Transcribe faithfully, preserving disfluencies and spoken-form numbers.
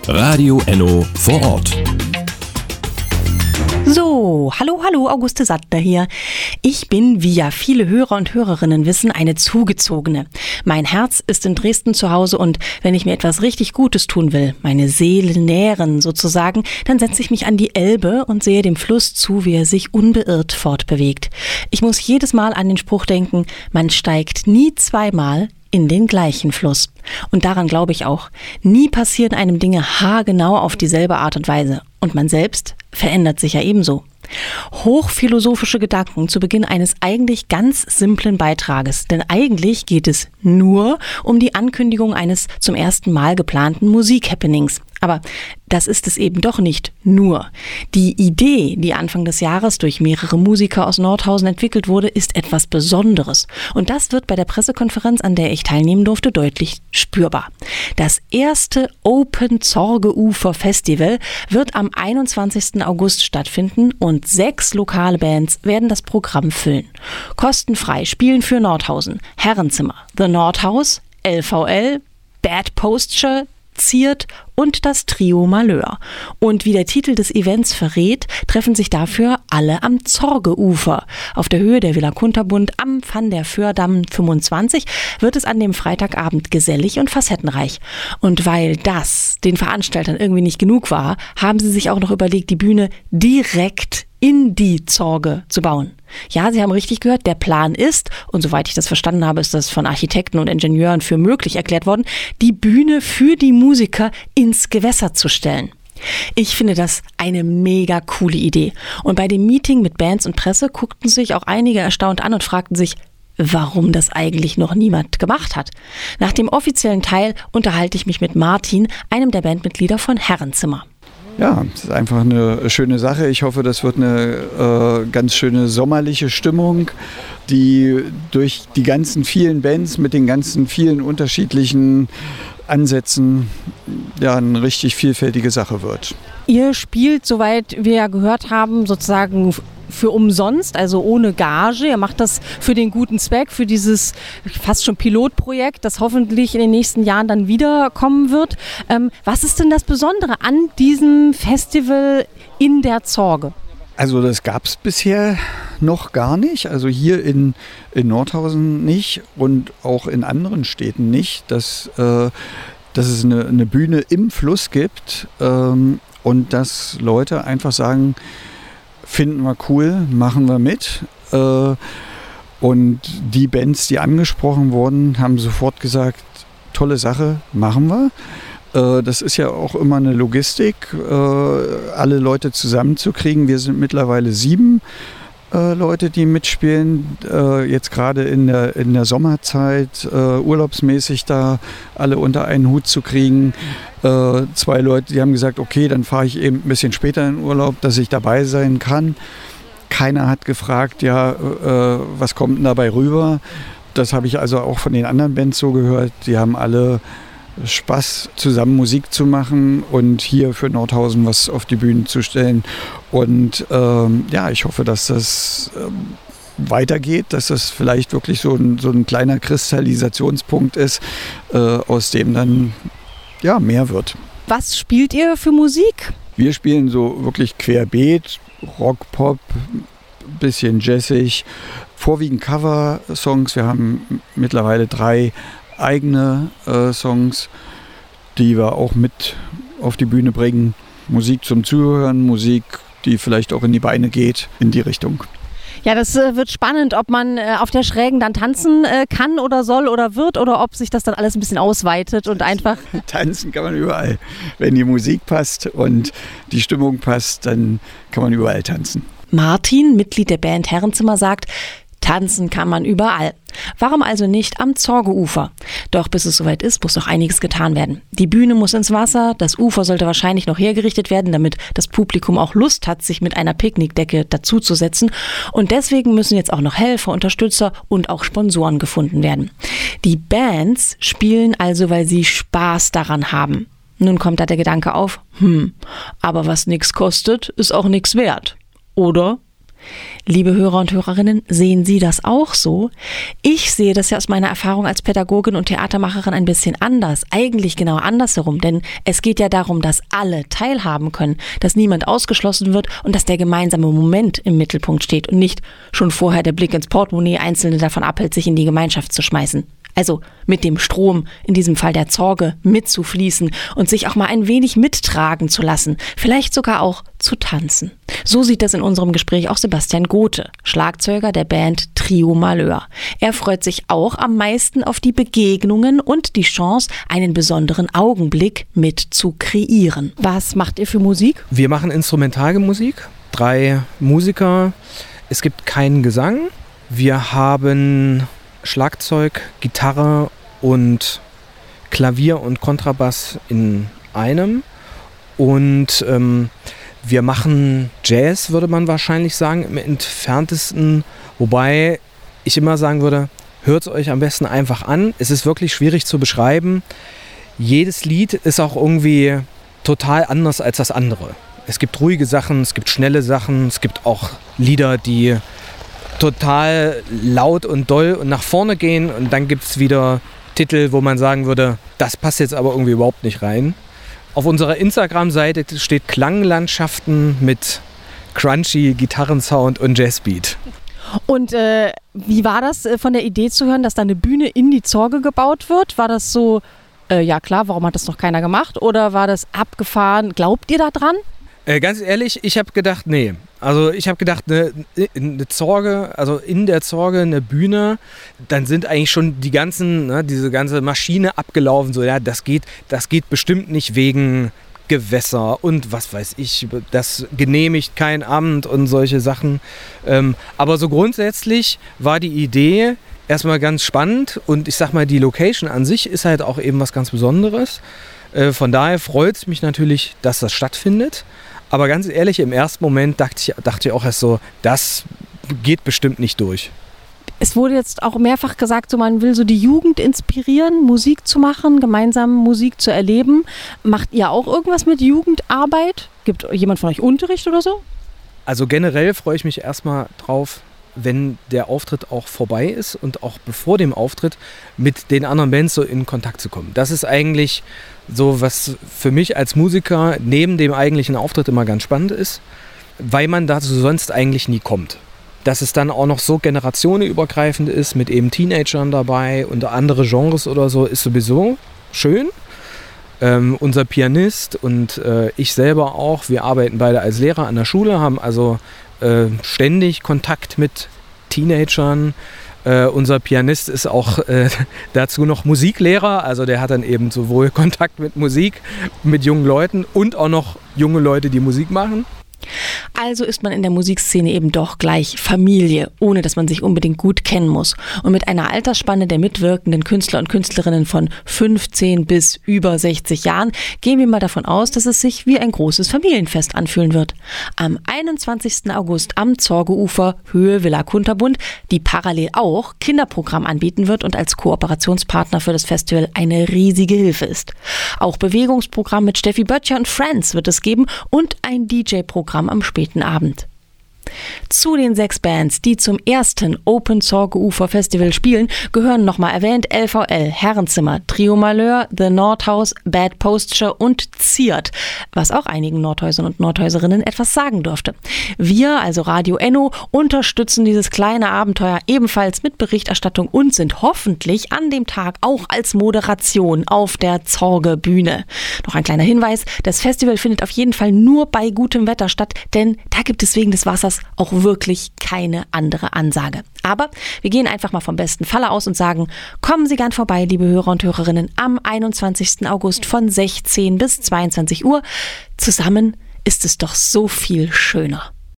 Radio Enno vor Ort. So, hallo, hallo, Auguste Sattler hier. Ich bin, wie ja viele Hörer und Hörerinnen wissen, eine Zugezogene. Mein Herz ist in Dresden zu Hause und wenn ich mir etwas richtig Gutes tun will, meine Seele nähren sozusagen, dann setze ich mich an die Elbe und sehe dem Fluss zu, wie er sich unbeirrt fortbewegt. Ich muss jedes Mal an den Spruch denken, man steigt nie zweimal in den gleichen Fluss. Und daran glaube ich auch. Nie passieren einem Dinge haargenau auf dieselbe Art und Weise. Und man selbst verändert sich ja ebenso. Hochphilosophische Gedanken zu Beginn eines eigentlich ganz simplen Beitrages. Denn eigentlich geht es nur um die Ankündigung eines zum ersten Mal geplanten Musikhappenings. Aber das ist es eben doch nicht nur. Die Idee, die Anfang des Jahres durch mehrere Musiker aus Nordhausen entwickelt wurde, ist etwas Besonderes. Und das wird bei der Pressekonferenz, an der ich teilnehmen durfte, deutlich spürbar. Das erste Open Zorgeufer Festival wird am einundzwanzigsten August stattfinden und sechs lokale Bands werden das Programm füllen. Kostenfrei spielen für Nordhausen Herrenzimmer, The Nordhaus, L V L, Bad Posture, Ziert und das Trio Malheur. Und wie der Titel des Events verrät, treffen sich dafür alle am Zorgeufer. Auf der Höhe der Villa Kunterbund am Van der Föhrdamm fünfundzwanzig wird es an dem Freitagabend gesellig und facettenreich. Und weil das den Veranstaltern irgendwie nicht genug war, haben sie sich auch noch überlegt, die Bühne direkt in die Zorge zu bauen. Ja, Sie haben richtig gehört, der Plan ist, und soweit ich das verstanden habe, ist das von Architekten und Ingenieuren für möglich erklärt worden, die Bühne für die Musiker ins Gewässer zu stellen. Ich finde das eine mega coole Idee. Und bei dem Meeting mit Bands und Presse guckten sich auch einige erstaunt an und fragten sich, warum das eigentlich noch niemand gemacht hat. Nach dem offiziellen Teil unterhalte ich mich mit Martin, einem der Bandmitglieder von Herrenzimmer. Ja, es ist einfach eine schöne Sache. Ich hoffe, das wird eine äh, ganz schöne sommerliche Stimmung, die durch die ganzen vielen Bands mit den ganzen vielen unterschiedlichen Ansätzen ja eine richtig vielfältige Sache wird. Ihr spielt, soweit wir ja gehört haben, sozusagen für umsonst, also ohne Gage. Ihr macht das für den guten Zweck, für dieses fast schon Pilotprojekt, das hoffentlich in den nächsten Jahren dann wiederkommen wird. Ähm, was ist denn das Besondere an diesem Festival in der Zorge? Also das gab es bisher noch gar nicht, also hier in, in Nordhausen nicht und auch in anderen Städten nicht, dass, äh, dass es eine, eine Bühne im Fluss gibt ähm, und dass Leute einfach sagen, finden wir cool, machen wir mit. Äh, und die Bands, die angesprochen wurden, haben sofort gesagt, tolle Sache, machen wir. Äh, das ist ja auch immer eine Logistik, äh, alle Leute zusammenzukriegen. Wir sind mittlerweile sieben äh, Leute, die mitspielen. Äh, jetzt gerade in der, in der Sommerzeit, äh, urlaubsmäßig da alle unter einen Hut zu kriegen. Äh, zwei Leute, die haben gesagt, okay, dann fahre ich eben ein bisschen später in Urlaub, dass ich dabei sein kann. Keiner hat gefragt, ja, äh, was kommt denn dabei rüber? Das habe ich also auch von den anderen Bands so gehört. Die haben alle Spaß, zusammen Musik zu machen und hier für Nordhausen was auf die Bühne zu stellen. Und ähm, ja, ich hoffe, dass das ähm, weitergeht, dass das vielleicht wirklich so ein, so ein kleiner Kristallisationspunkt ist, äh, aus dem dann ja, mehr wird. Was spielt ihr für Musik? Wir spielen so wirklich querbeet, Rock, Pop, bisschen jazzig, vorwiegend Cover-Songs. Wir haben mittlerweile drei eigene äh, Songs, die wir auch mit auf die Bühne bringen. Musik zum Zuhören, Musik, die vielleicht auch in die Beine geht, in die Richtung. Ja, das äh, wird spannend, ob man äh, auf der Schrägen dann tanzen äh, kann oder soll oder wird oder ob sich das dann alles ein bisschen ausweitet und einfach... Tanzen kann man überall. Wenn die Musik passt und die Stimmung passt, dann kann man überall tanzen. Martin, Mitglied der Band Herrenzimmer, sagt, tanzen kann man überall. Warum also nicht am Zorgeufer? Doch bis es soweit ist, muss noch einiges getan werden. Die Bühne muss ins Wasser, das Ufer sollte wahrscheinlich noch hergerichtet werden, damit das Publikum auch Lust hat, sich mit einer Picknickdecke dazuzusetzen. Und deswegen müssen jetzt auch noch Helfer, Unterstützer und auch Sponsoren gefunden werden. Die Bands spielen also, weil sie Spaß daran haben. Nun kommt da der Gedanke auf, hm, aber was nichts kostet, ist auch nichts wert. Oder? Liebe Hörer und Hörerinnen, sehen Sie das auch so? Ich sehe das ja aus meiner Erfahrung als Pädagogin und Theatermacherin ein bisschen anders. Eigentlich genau andersherum, denn es geht ja darum, dass alle teilhaben können, dass niemand ausgeschlossen wird und dass der gemeinsame Moment im Mittelpunkt steht und nicht schon vorher der Blick ins Portemonnaie Einzelne davon abhält, sich in die Gemeinschaft zu schmeißen. Also mit dem Strom, in diesem Fall der Zorge, mitzufließen und sich auch mal ein wenig mittragen zu lassen, vielleicht sogar auch zu tanzen. So sieht das in unserem Gespräch auch Sebastian Gothe, Schlagzeuger der Band Trio Malheur. Er freut sich auch am meisten auf die Begegnungen und die Chance, einen besonderen Augenblick mit zu kreieren. Was macht ihr für Musik? Wir machen Instrumentalmusik, drei Musiker. Es gibt keinen Gesang. Wir haben Schlagzeug, Gitarre und Klavier und Kontrabass in einem. Und ähm, wir machen Jazz, würde man wahrscheinlich sagen, im entferntesten. Wobei ich immer sagen würde, hört es euch am besten einfach an. Es ist wirklich schwierig zu beschreiben. Jedes Lied ist auch irgendwie total anders als das andere. Es gibt ruhige Sachen, es gibt schnelle Sachen, es gibt auch Lieder, die total laut und doll und nach vorne gehen, und dann gibt es wieder Titel, wo man sagen würde, das passt jetzt aber irgendwie überhaupt nicht rein. Auf unserer Instagram-Seite steht Klanglandschaften mit crunchy Gitarrensound und Jazzbeat. Und äh, wie war das äh, von der Idee zu hören, dass da eine Bühne in die Zorge gebaut wird? War das so, äh, ja klar, warum hat das noch keiner gemacht? Oder war das abgefahren? Glaubt ihr da dran? Äh, ganz ehrlich, ich habe gedacht, nee. Also ich habe gedacht, eine, eine Zorge, also in der Zorge eine Bühne, dann sind eigentlich schon die ganzen, ne, diese ganze Maschine abgelaufen. So, ja, das geht, das geht bestimmt nicht wegen Gewässer und was weiß ich, das genehmigt kein Amt und solche Sachen. Ähm, aber so grundsätzlich war die Idee erstmal ganz spannend, und ich sag mal, die Location an sich ist halt auch eben was ganz Besonderes. Äh, von daher freut es mich natürlich, dass das stattfindet. Aber ganz ehrlich, im ersten Moment dachte ich, dachte ich auch erst so, das geht bestimmt nicht durch. Es wurde jetzt auch mehrfach gesagt, so man will so die Jugend inspirieren, Musik zu machen, gemeinsam Musik zu erleben. Macht ihr auch irgendwas mit Jugendarbeit? Gibt jemand von euch Unterricht oder so? Also generell freue ich mich erstmal drauf, wenn der Auftritt auch vorbei ist und auch bevor dem Auftritt mit den anderen Bands so in Kontakt zu kommen. Das ist eigentlich so, was für mich als Musiker neben dem eigentlichen Auftritt immer ganz spannend ist, weil man dazu sonst eigentlich nie kommt. Dass es dann auch noch so generationenübergreifend ist, mit eben Teenagern dabei und andere Genres oder so, ist sowieso schön. Ähm, unser Pianist und äh, ich selber auch, wir arbeiten beide als Lehrer an der Schule, haben also äh, ständig Kontakt mit Teenagern. Äh, unser Pianist ist auch äh, dazu noch Musiklehrer, also der hat dann eben sowohl Kontakt mit Musik, mit jungen Leuten und auch noch junge Leute, die Musik machen. Also ist man in der Musikszene eben doch gleich Familie, ohne dass man sich unbedingt gut kennen muss. Und mit einer Altersspanne der mitwirkenden Künstler und Künstlerinnen von fünfzehn bis über sechzig Jahren gehen wir mal davon aus, dass es sich wie ein großes Familienfest anfühlen wird. Am einundzwanzigsten August am Zorgeufer, Höhe Villa Kunterbund, die parallel auch Kinderprogramm anbieten wird und als Kooperationspartner für das Festival eine riesige Hilfe ist. Auch Bewegungsprogramm mit Steffi Böttcher und Friends wird es geben und ein D J-Programm am späten Abend. Zu den sechs Bands, die zum ersten Open Zorgeufer Festival spielen, gehören nochmal erwähnt L V L, Herrenzimmer, Trio Malheur, The Nordhaus, Bad Posture und Ziert, was auch einigen Nordhäusern und Nordhäuserinnen etwas sagen dürfte. Wir, also Radio Enno, unterstützen dieses kleine Abenteuer ebenfalls mit Berichterstattung und sind hoffentlich an dem Tag auch als Moderation auf der Zorge-Bühne. Noch ein kleiner Hinweis, das Festival findet auf jeden Fall nur bei gutem Wetter statt, denn da gibt es wegen des Wassers auch wirklich keine andere Ansage. Aber wir gehen einfach mal vom besten Falle aus und sagen, kommen Sie gern vorbei, liebe Hörer und Hörerinnen, am einundzwanzigsten August von sechzehn bis zweiundzwanzig Uhr. Zusammen ist es doch so viel schöner.